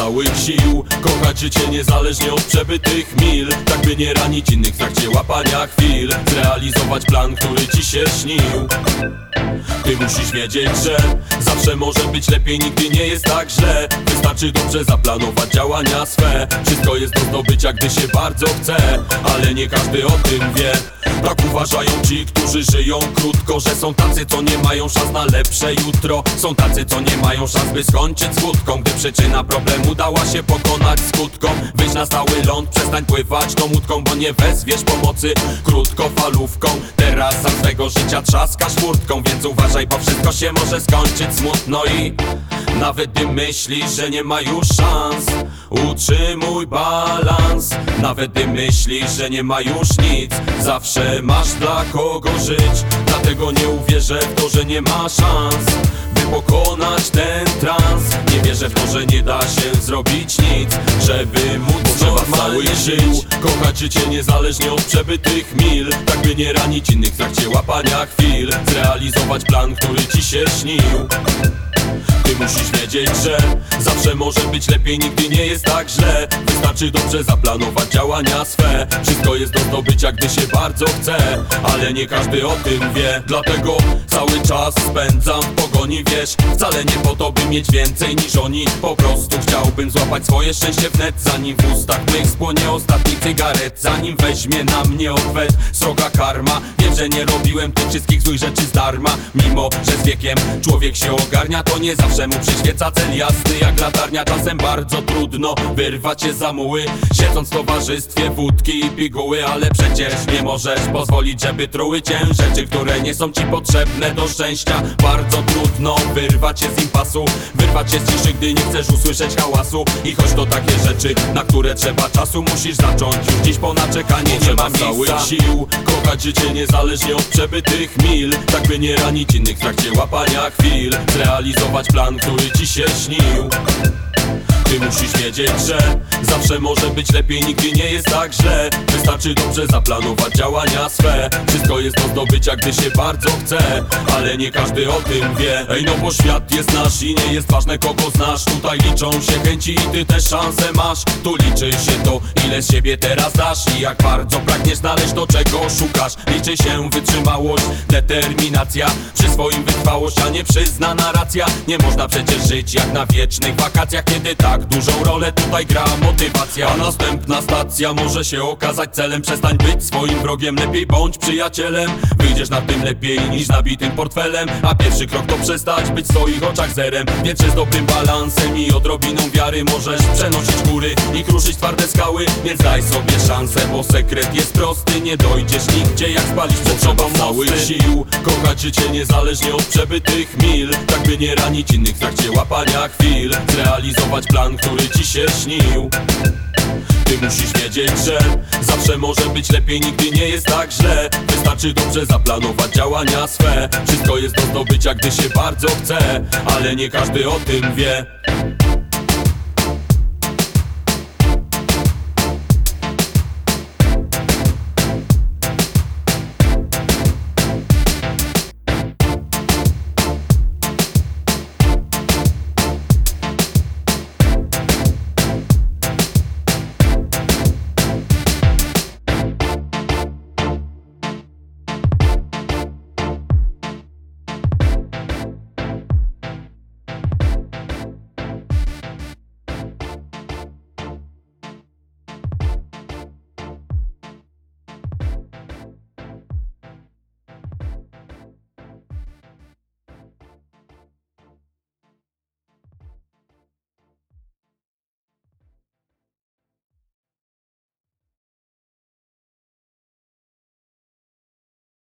całych sił, kochać życie niezależnie od przebytych mil, tak by nie ranić innych w trakcie łapania chwil, zrealizować plan, który ci się śnił. Ty musisz wiedzieć, że zawsze może być lepiej, nigdy nie jest tak źle. Wystarczy dobrze zaplanować działania swe. Wszystko jest do zdobycia, gdy się bardzo chce, ale nie każdy o tym wie. Tak uważają ci, którzy żyją krótko, że są tacy, co nie mają szans na lepsze jutro. Są tacy, co nie mają szans, by skończyć z łódką, gdy przyczyna problemu dała się pokonać skutkom. Wyjdź na stały ląd, przestań pływać tą łódką, bo nie wezwiesz pomocy krótkofalówką. Teraz sam swego życia trzaskasz furtką, więc uważaj, bo wszystko się może skończyć smutno. I nawet gdy myślisz, że nie ma już szans, utrzymuj balans. Nawet gdy myślisz, że nie ma już nic, zawsze masz dla kogo żyć. Dlatego nie uwierzę w to, że nie ma szans, by pokonać ten trans. Nie wierzę w to, że nie da się zrobić nic, żeby móc normalnie żyć. Kochać życie niezależnie od przebytych mil, tak by nie ranić innych w trakcie łapania chwil, zrealizować plan, który ci się śnił. Ty musisz wiedzieć, że zawsze może być lepiej, nigdy nie jest tak źle. Wystarczy dobrze zaplanować działania swe. Wszystko jest do zdobycia, gdy się bardzo chce, ale nie każdy o tym wie. Dlatego cały czas spędzam w pogoni, wiesz, wcale nie po to, by mieć więcej niż oni. Po prostu chciałbym złapać swoje szczęście wnet, zanim w ustach mych spłonie ostatni cygaret, zanim weźmie na mnie odwet sroga karma. Wiem, że nie robiłem tych wszystkich złych rzeczy zdarma, mimo że z wiekiem człowiek się ogarnia, to nie zawsze mu przyświeca cel jasny jak latarnia. Czasem bardzo trudno wyrwać się za muły, siedząc w towarzystwie wódki i piguły. Ale przecież nie możesz pozwolić, żeby truły cię rzeczy, które nie są ci potrzebne do szczęścia. Bardzo trudno wyrwać się z impasu, wyrwać się z ciszy, gdy nie chcesz usłyszeć hałasu. I choć to takie rzeczy, na które trzeba czasu, musisz zacząć już dziś, po naczekanie nie ma całych sił. Kochać życie niezależnie od przebytych mil, tak by nie ranić innych w trakcie łapania chwil, zrealizować plan, który ci się śnił. Ty musisz wiedzieć, że zawsze może być lepiej, nigdy nie jest tak źle. Wystarczy dobrze zaplanować działania swe. Wszystko jest do zdobycia, gdy się bardzo chce, ale nie każdy o tym wie. Ej, no bo świat jest nasz i nie jest ważne, kogo znasz. Tutaj liczą się chęci i ty też szansę masz. Tu liczy się to, ile z siebie teraz dasz i jak bardzo pragniesz znaleźć to, czego szukasz. Liczy się wytrzymałość, determinacja, przy swoim wytrwałość, a nie przyznana racja. Nie można przecież żyć jak na wiecznych wakacjach, kiedy tak dużą rolę tutaj gra motywacja. A następna stacja może się okazać celem. Przestań być swoim wrogiem, lepiej bądź przyjacielem. Wyjdziesz na tym lepiej niż nabitym portfelem, a pierwszy krok to przestać być w swoich oczach zerem. Więc z dobrym balansem i odrobiną wiary możesz przenosić góry i kruszyć twarde skały. Więc daj sobie szansę, bo sekret jest prosty, nie dojdziesz nigdzie jak spalić przed sobą całych sił. Kochać życie niezależnie od przebytych mil, tak by nie ranić innych w trakcie łapania chwil, zrealizować plan, który ci się śnił. Ty musisz wiedzieć, że zawsze może być lepiej, nigdy nie jest tak źle. Wystarczy dobrze zaplanować działania swe. Wszystko jest do zdobycia, gdy się bardzo chce, ale nie każdy o tym wie.